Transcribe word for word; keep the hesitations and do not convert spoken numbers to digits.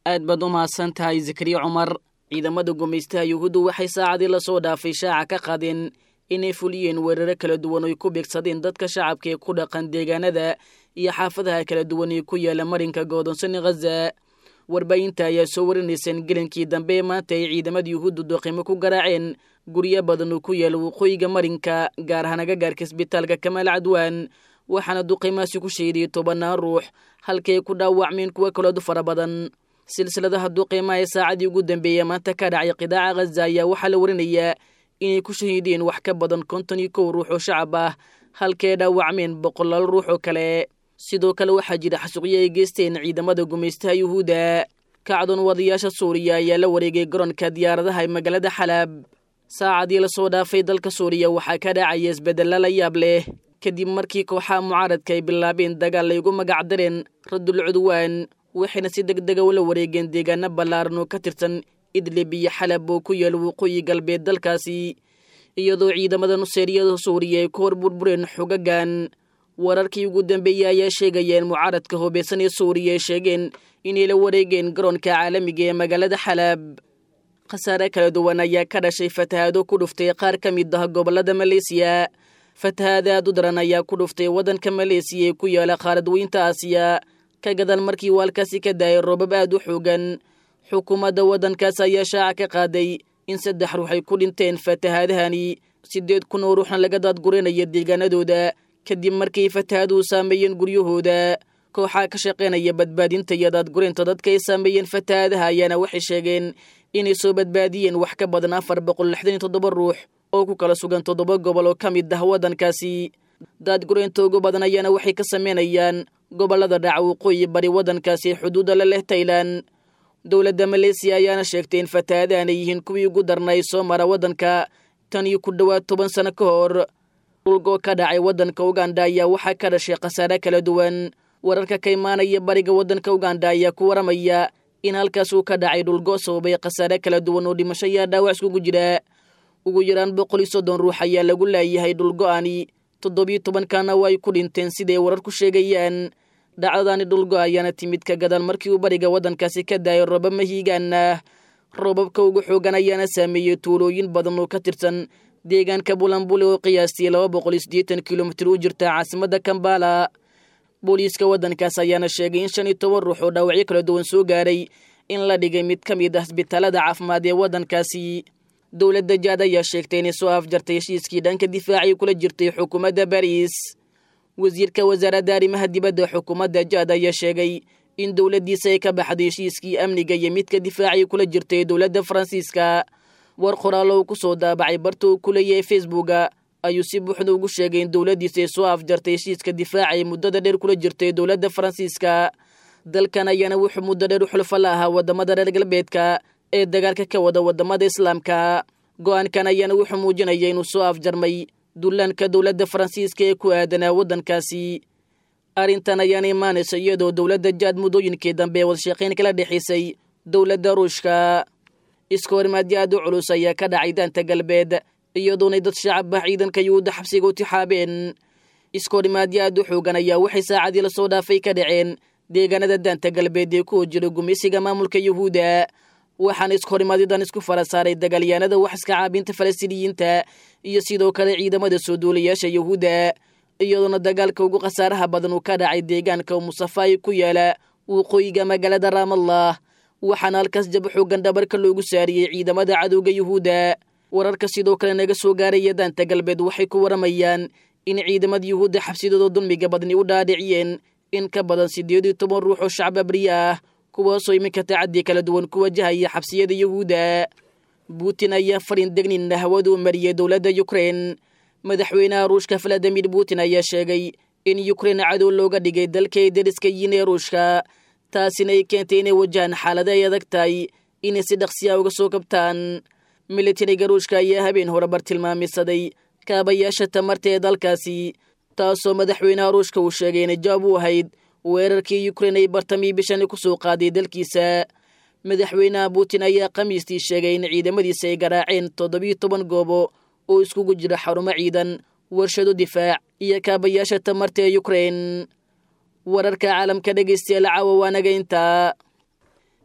aad baad u mahadsan tahay Zakariya Cumar. ciidamada gumeystaha Yuhuuddu waxay saacadii la soo dhaafay shaaca ka qaadeen inay fuliyeen weeraro kala duwan oo ku beegsadeen dadka shacabka ee ku dhaqan deegaanada iyo xaafadaha kala duwan ee ku yaala marinka go'doonsan Gaza. warbaahinta ayaa soo warinaysan gelinkii dambe maanta ay ciidamada Yuhuuddu doqimo ku garaaceen guryo badan oo ku yaala waqooyiga marinka, gaar ahaan agagaarka isbitaalka Kamal Adwan, waxaana duqimaasi ku sheeday tobanaan ruux halkay ku dhaawacmeen kuwa kala fara badan. silsiladaha duqeymaha ee saacadii ugu dambeeyay maanta ka dhacay qidaaca Gaza ayaa waxaa la warinayaa inay ku shahiideen wax ka badan konton iyo kow ruux oo shacab ah, halkay dhaawacmeen boqolaal ruux oo kale. sidoo kale waxaa jira xasuuqyo ay geysteen ciidamada gumeystaha Yuhuudda. kacdoon wadayaasha Suuriya ayaa la wareegay garoonka diyaaradaha ee magaalada Xalab. saacadii la soo dhaafay dalka Suuriya waxaa ka dhacaya isbeddelo la yaab leh kadib markii kooxaha mucaaradka ay bilaabeen dagaal ay ugu magac dareen Raddul Cudwaan, waxayna si degdeg ah ula wareegeen deegaano ballaaran oo ka tirsan Idlib iyo Xalab oo ku yaal waqooyi galbeed dalkaasi, iyadoo ciidamada nuseeriyada Suuriya ay ku hor burbureen xogagan. wararkii ugu dambeeyay ayaa sheegaya in mucaaradka hubeysan ee Suuriya ay sheegeen inay la wareegeen garoonka caalamiga ee magaalada Xalab. khasaare kala duwan ayaa ka dhashay fatahaado ku dhuftay qaar ka mid ah gobollada Malaysia. fatahaada aad u daran ayaa ku dhuftay waddanka Malaysia ee ku yaala qaarad weynta Aasiya ka gadaal markii waalkaasi ka daayay roobab aad u xoogan. xukuumadda waddankaas ayaa shaaca ka qaaday in saddex ruux ay ku dhinteen fatahaadahani, siddeed kun oo ruuxna laga daadgureynaya deegaanadooda kadib markii fatahaaduhu saameeyeen guryahooda. kooxaha ka shaqaynaya badbaadinta iyo daadgureynta dadka ay saameeyeen fatahaadaha ayaana waxay sheegeen inay soo badbaadiyeen wax ka badan afar boqol lixdan iyo toddoba ruux oo ku kala sugan toddoba gobol oo ka mid ah waddankaasi. daadgureynta ugu badan ayaana waxay ka sameynayaan gobollada dhaca waqooyi bari waddankaasi ee xuduudda la leh Thailand. dowladda Malaysia ayaana sheegtay in fatahaadahan ay yihiin kuwii ugu darnay soo mara waddanka tan iyo ku dhowaad toban sano ka hor. dhulgo ka dhacay waddanka Uganda ayaa waxaa ka dhashay khasaare kala duwan. wararka ka imaanaya bariga waddanka Uganda ayaa ku waramaya in halkaas uu ka dhacay dhulgo sababay khasaare kala duwan oo dhimasho iyo dhaawac iskugu jira. ugu yaraan boqol iyo soddon ruux ayaa lagu laayahay dhulgo'ani, toddobiyo toban kana way ku dhinteen siday wararku sheegayaan. dhacdadani dhulgo ayaana timid ka gadaal markii uu bariga waddankaasi ka daayay roobab mahiigaan ah. roobabka ugu xoogan ayaana saameeyey tuulooyin badan oo ka tirsan deegaanka Bulambule oo qiyaastii laba boqol iyo siddeetan kilomitir u jirta caasimadda Kampala. booliiska waddankaas ayaana sheegay in shan iyo toban ruux oo dhaawacyo kala duwan soo gaaray in la dhigay mid ka mid ah isbitaalada caafimaad ee waddankaasi. dowladda Jaad ayaa sheegtay inay soo afjartay heshiiskii dhanka difaacii kula jirtay xukuumadda Bariis. wasiirka wasaaradda arrimaha dibadda xukuumadda Jaad ayaa sheegay in dowladdiisa ay ka baxday heshiiskii amniga iyo midka difaacii kula jirtay dowladda Faransiiska. war qoraal oo ku soo daabacay barta uu ku leeyahay Facebooka ayuu si buuxda ugu sheegay in dowladdiisa ay soo afjartay heshiiska difaacii muddada dheer kula jirtay dowladda Faransiiska. dalkan ayaana wuxuu muddo dheer u xulfo la ahaa waddamada reer galbeedka ee dagaalka ka wada waddamada Islaamka. go'aankan ayaana wuxuu muujinaya inuu soo afjarmay dullaanka dowladda Faransiiska ee ku aadanaa waddankaasi. arrintan ayaana imaanaysa iyadoo dowladda Jaad muddooyinkii dambe wada shaqayn kala dhexaysay dowladda Ruushka. iska horimaadyo aad u culus ayaa ka dhacay daanta galbeed iyadoona dad shacab ah ciidanka Yuhuudda xabsiga u tixaabeen. iska horimaadyo aad u xoogan ayaa waxay saacadii la soo dhaafay ka dhaceen deegaanada daanta galbeed ee ku jira gumeysiga maamulka Yuhuudda, waxaana iska horimaadyadan isku fara saaray dagaalyahanada wax iska caabinta Falastiiniyiinta iyo sidoo kale ciidamada soo duulayaasha Yuhuudda, iyadoona dagaalka ugu khasaaraha badan uu ka dhacay deegaanka Musafay ku yaala waqooyiga magaalada Ramallah, waxaana halkaas jab xoogan dhabarka loogu saariyey ciidamada cadowga Yuhuudda. wararka sidoo kale naga soo gaaraya daanta galbeed waxay ku waramayaan in ciidamada Yuhuudda xabsidooda dulmiga badni u dhaadhiciyeen in ka badan siddeed iyo toban ruux oo shacab abriya ah, kuwaasoo iminka tacaddi kala duwan ku wajahaya xabsiyada Yuhuudda. Putin ayaa fariin degnin hawada u mariyay dowladda Ukraine. madaxweynaha Ruushka Vladimir Putin ayaa sheegay in Ukraine cadow looga dhigay dalkay deriska yihiin ee Ruushka, taasina ay keentay inay wajahaan xaalado ay adag tahay inay si dhaqsi ah uga soo kabtaan. militariga Ruushka ayaa habeen hore bartilmaameysaday kaabayaasha tamarta ee dalkaasi, taasoo madaxweynaha Ruushka uu sheegay inay jawaab u ahayd weerarkii Ukraine ay bartamii bishan ku soo qaaday dalkiisa. madaxweynaha Putin ayaa khamiistii sheegay in ciidamadiisa ay garaaceen toddobiyo toban goobo oo iskugu jira xarumo ciidan, warshado difaac iyo kaabayaasha tamarta ee Ukraine. wararka caalamka dhageystayaal caawa waanaga intaa.